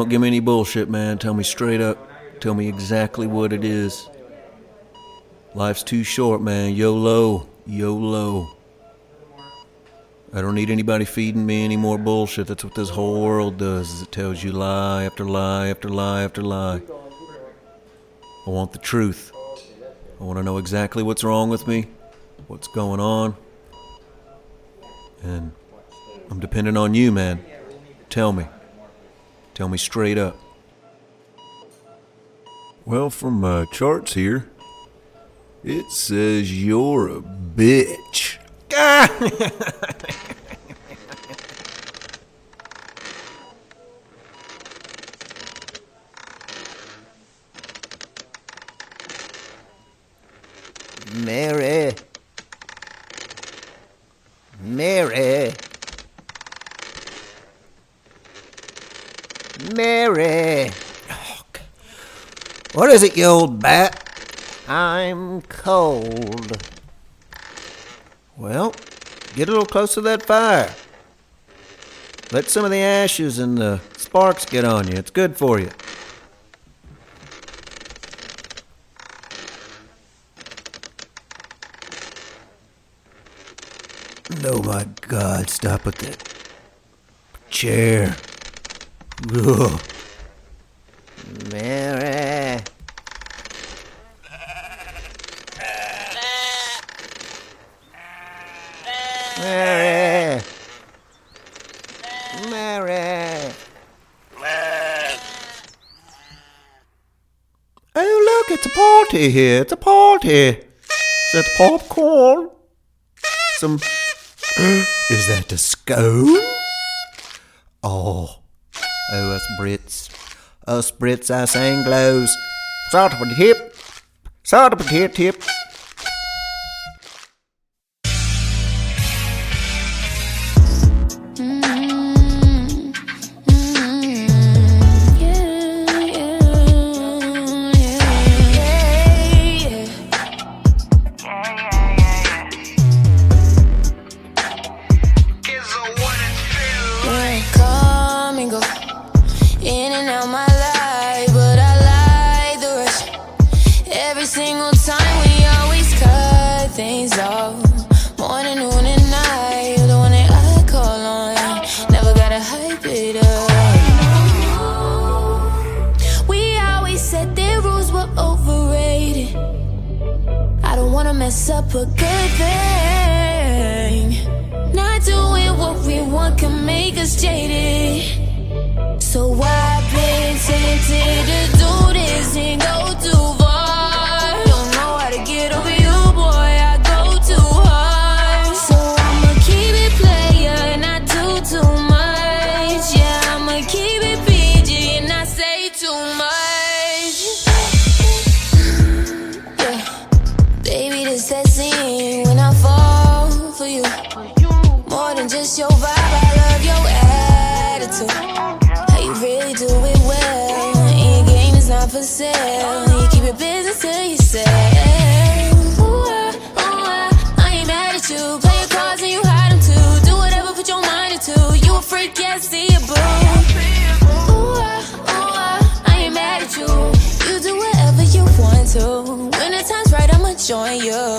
Don't give me any bullshit, man. Tell me straight up. Tell me exactly what it is. Life's too short, man. YOLO. YOLO. I don't need anybody feeding me any more bullshit. That's what this whole world does, is it tells you lie after lie after lie after lie. I want the truth. I want to know exactly what's wrong with me, what's going on. And I'm depending on you, man. Tell me. Tell me straight up. Well, from my charts here, it says you're a bitch. Mary. Mary. Mary. Oh, what is it, you old bat? I'm cold. Well, get a little close to that fire. Let some of the ashes and the sparks get on you. It's good for you. Oh my God, stop with that chair. Ugh. Mary. Mary. Mary. Oh, look, it's a party here. It's a party. Is that popcorn? Some... Is that a scone? Oh, us Brits. Us Brits, us Anglos. Sort of a tip. Sort of a tip. In and out my life, but I like the rush. Every single time we always cut things off. Morning, noon, and night, you're the one that I call on. Never gotta hype it up. We always said their rules were overrated. I don't wanna mess up a good thing. Not doing what we want can make us jaded. So I've been tempted to do this and go too far. Don't know how to get over you, boy, I go too hard. So I'ma keep it player, not do too much. Yeah, I'ma keep it PG and not say too much. Yeah, baby, this that scene when I fall for you. More than just your vibe, I love your attitude. Really do it well. And your game is not for sale. You keep your business to yourself. I ain't mad at you. Play your cards and you hide them too. Do whatever, put your mind into. You a freak, yeah, see it, boo. I ain't mad at you. You do whatever you want to. When the time's right, I'ma join you.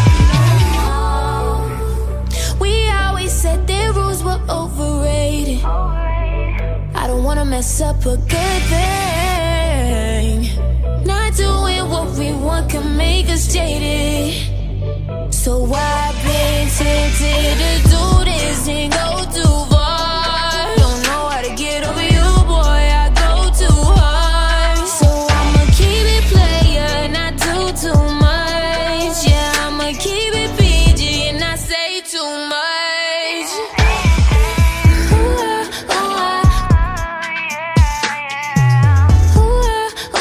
We always said their rules were overrated. I don't wanna mess up a good thing. Not doing what we want can make us jaded. So I've been tempted to do this and go too far. Don't know how to get over you, boy, I go too hard. So I'ma keep it player, not do too much. Yeah, I'ma keep it PG and not say too much.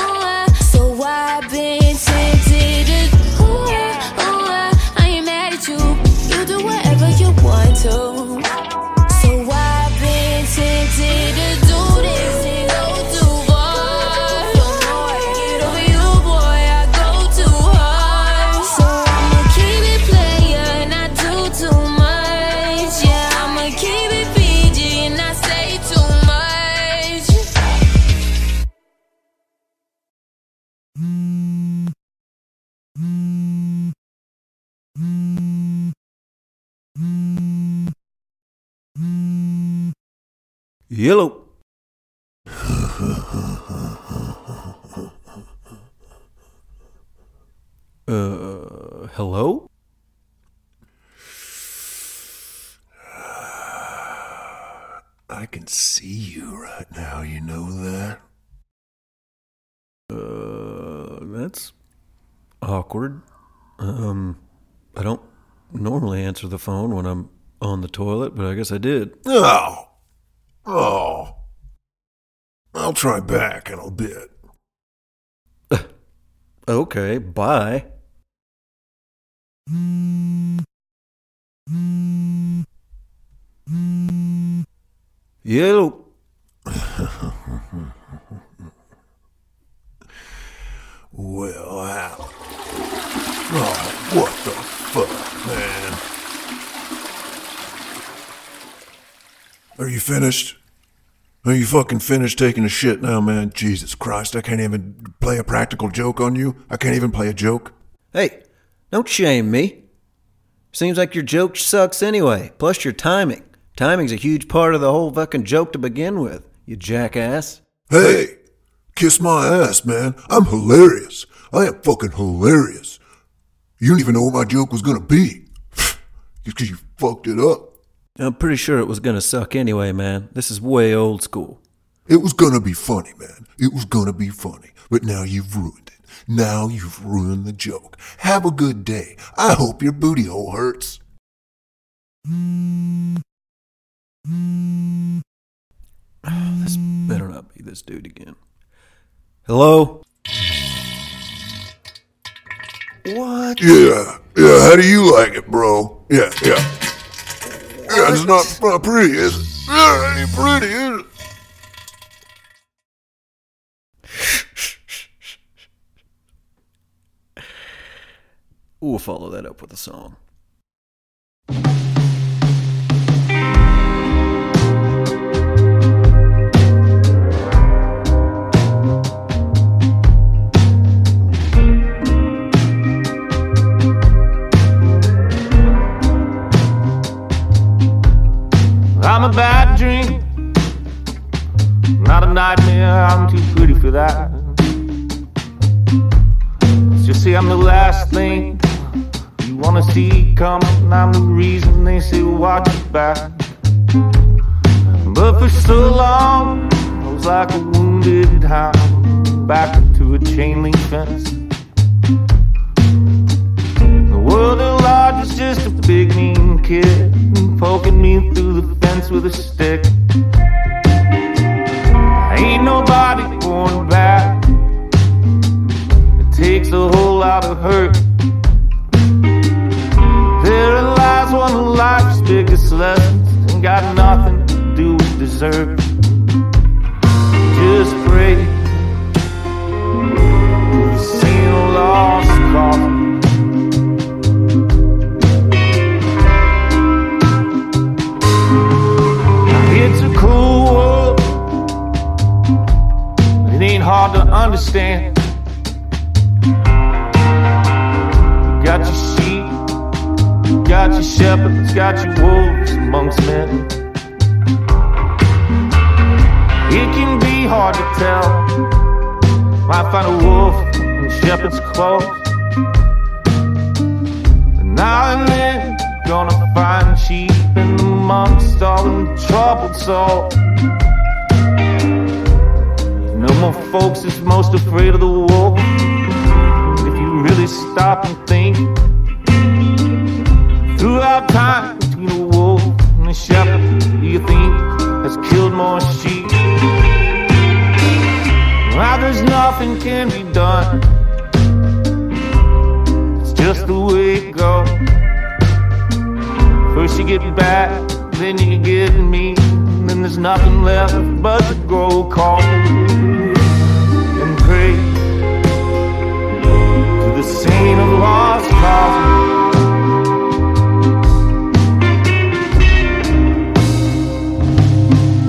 I ain't mad at you. Yellow. Hello? I can see you right now, you know that? That's awkward. I don't normally answer the phone when I'm on the toilet, but I guess I did. Oh. I'll try back in a bit. Okay, bye. Yellow. Well, Alan. Oh, what the fuck, man? Are you finished? Are you fucking finished taking a shit now, man? Jesus Christ, I can't even play a practical joke on you. I can't even play a joke. Hey, don't shame me. Seems like your joke sucks anyway. Plus your timing. Timing's a huge part of the whole fucking joke to begin with, you jackass. Hey, kiss my ass, man. I'm hilarious. I am fucking hilarious. You don't even know what my joke was gonna be. Just because you fucked it up. I'm pretty sure it was gonna suck anyway, man. This is way old school. It was gonna be funny, man. It was gonna be funny. But now you've ruined it. Now you've ruined the joke. Have a good day. I hope your booty hole hurts. This better not be this dude again. Hello? What? Yeah, how do you like it, bro? Yeah. Yeah, it's not pretty, is it? Yeah, it ain't pretty, is it? We'll follow that up with a song. I'm a bad dream, not a nightmare, I'm too pretty for that. Let's just say I'm the last thing you wanna see coming. I'm the reason they say watch it back. But for so long, I was like a wounded hound, back to a chain link fence. The world at large is just a big mean kid, poking me through the fence with a stick. Ain't nobody born bad. It takes a whole lot of hurt. There lies one of life's biggest lessons, ain't got nothing to do with desert. Just pray to the same lost cause. It's a cool world, it ain't hard to understand. You got your sheep, you got your shepherds, got your wolves amongst men. It can be hard to tell, might find a wolf in shepherd's clothes. And now and then, gonna find sheep in amongst all them troubled souls. No more folks is most afraid of the wolf. If you really stop and think, throughout time between a wolf and a shepherd, do you think has killed more sheep? Now there's nothing can be done, it's just the way it goes. First you get bad, then you get mean, then there's nothing left but to grow cold and pray to the saint of lost causes.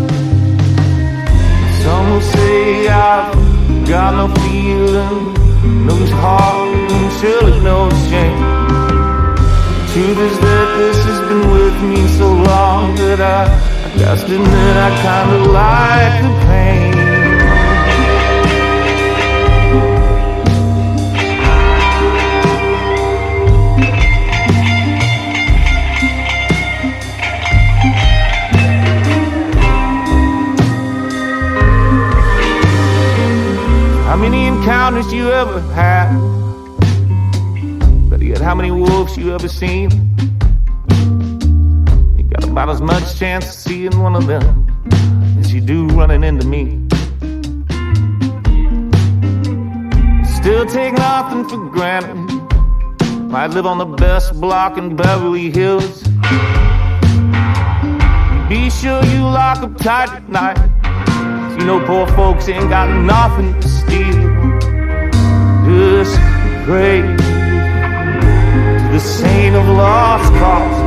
Some will say I've got no feeling, knows heart and surely knows shame. The truth is that this has been with me so long that I gotta admit I kinda like the pain. How many encounters you ever had? Better yet, how many wolves you ever seen? You got about as much chance of seeing one of them as you do running into me. Still take nothing for granted. Might live on the best block in Beverly Hills. Be sure you lock up tight at night. You know poor folks ain't got nothing to steal. Just pray to the saint of lost causes.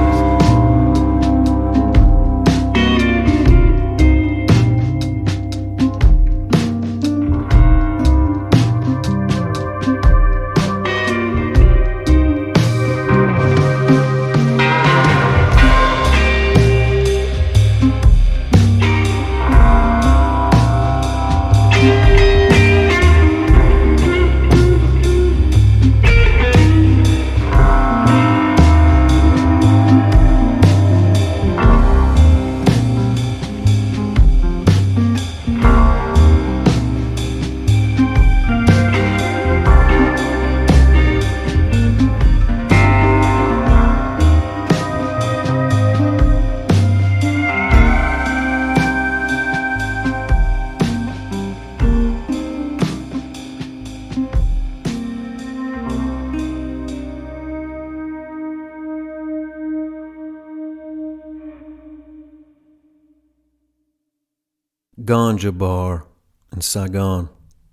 Ganja bar in Saigon.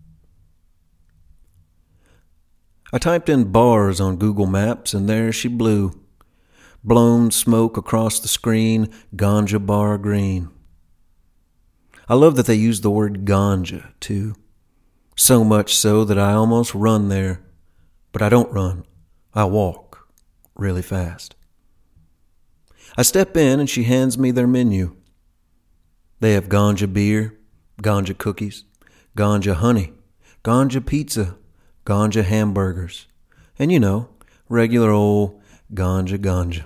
I typed in bars on Google Maps and there she blew. Blown smoke across the screen, Ganja bar green. I love that they use the word ganja too. So much so that I almost run there. But I don't run. I walk really fast. I step in and she hands me their menu. They have ganja beer, ganja cookies, ganja honey, ganja pizza, ganja hamburgers, and you know, regular old ganja.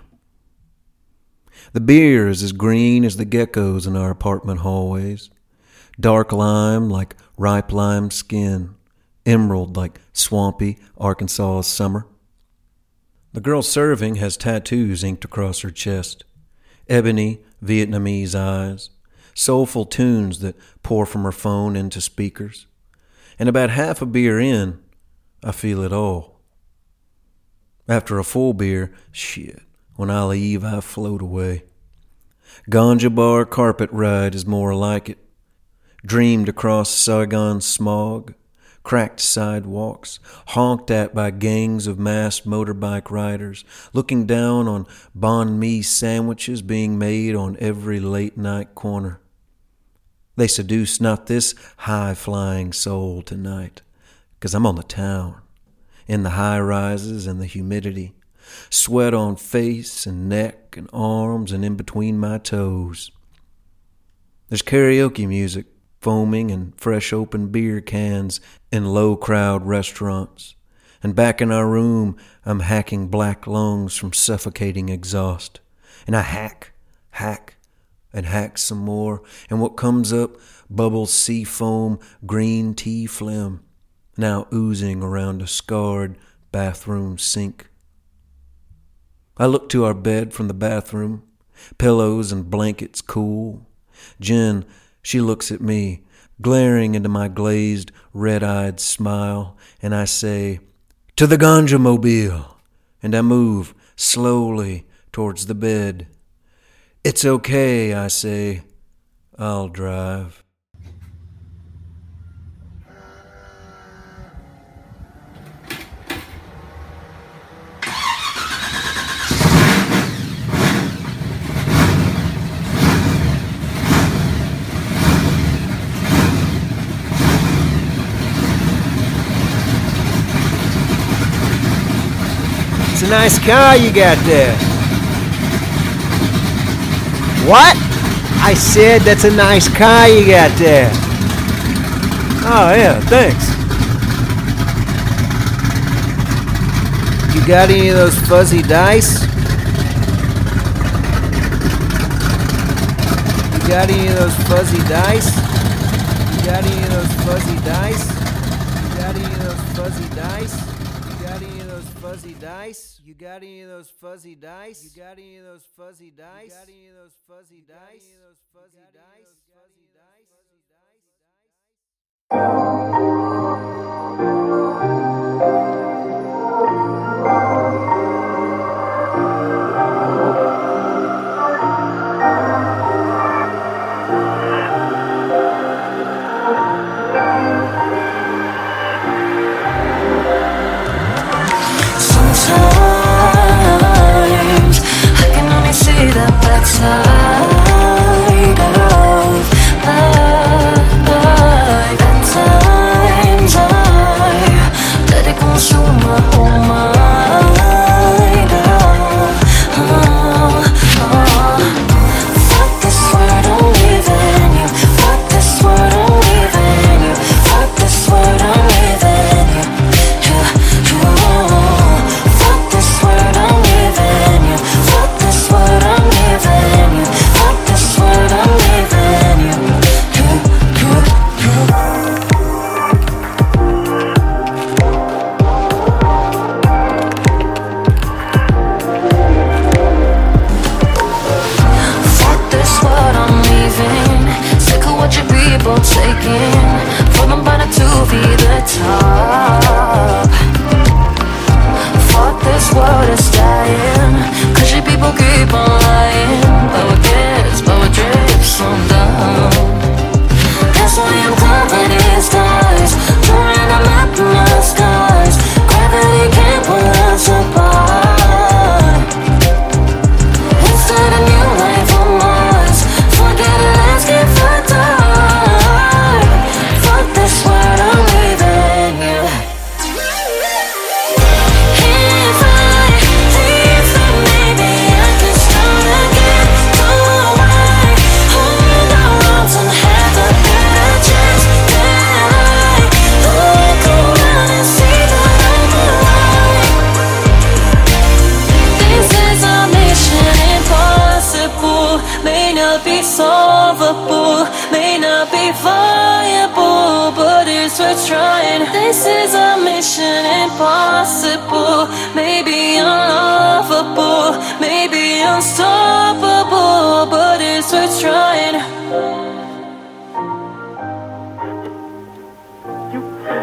The beer is as green as the geckos in our apartment hallways, dark lime like ripe lime skin, emerald like swampy Arkansas summer. The girl serving has tattoos inked across her chest, ebony Vietnamese eyes, soulful tunes that pour from her phone into speakers. And about half a beer in, I feel it all. After a full beer, shit, when I leave, I float away. Ganja bar carpet ride is more like it. Dreamed across Saigon smog, cracked sidewalks, honked at by gangs of masked motorbike riders, looking down on banh mi sandwiches being made on every late-night corner. They seduce not this high-flying soul tonight, 'cause I'm on the town, in the high-rises and the humidity, sweat on face and neck and arms and in between my toes. There's karaoke music, foaming and fresh open beer cans in low-crowd restaurants, and back in our room I'm hacking black lungs from suffocating exhaust, and I hack, and hack some more, and what comes up bubbles sea foam, green tea phlegm, now oozing around a scarred bathroom sink. I look to our bed from the bathroom, pillows and blankets cool. Jen, she looks at me, glaring into my glazed, red-eyed smile, and I say, "To the Ganja Mobile," and I move slowly towards the bed. "It's okay," I say. "I'll drive." a nice car you got there. What? I said that's a nice car you got there. Oh, yeah, thanks. You got any of those fuzzy dice? You got any of those fuzzy dice? You got any of those fuzzy dice? You got any of those fuzzy dice? You got any of those fuzzy dice? You got any of those fuzzy dice? You got any of those fuzzy dice? You got any of those fuzzy dice? Fuzzy dice? Fuzzy dice? Sometimes I can only see the backside of life. At times I let it consume my whole mind. Fuck this word, I'm leaving you. Fuck this word, I'm leaving you. Fuck this word, I'm leaving you. Fuck this word, I'm leaving you. Fuck this word, I'm leaving you. Fuck this word, I'm leaving you. Fuck this word, I'm leaving. Sick of what your people taking. For them better to be the top. Fuck this world is dying. Cause your people keep on lying. Power gets, power drips on down. That's why I'm covered in stars. Drawing a map in the skies. Gravity can't pull us apart. Instead of new life on Mars. Forget it, let's get fucked up. Fuck this word, I'm leaving you. If I leave, then maybe I can start again. So I hold the ropes and have a better chance. Then I look around and see that I'm alive. This is a mission impossible. May not be solvable, may not be viable, but it's worth trying. This is a mission impossible. Maybe unlovable, maybe unstoppable, but it's worth trying.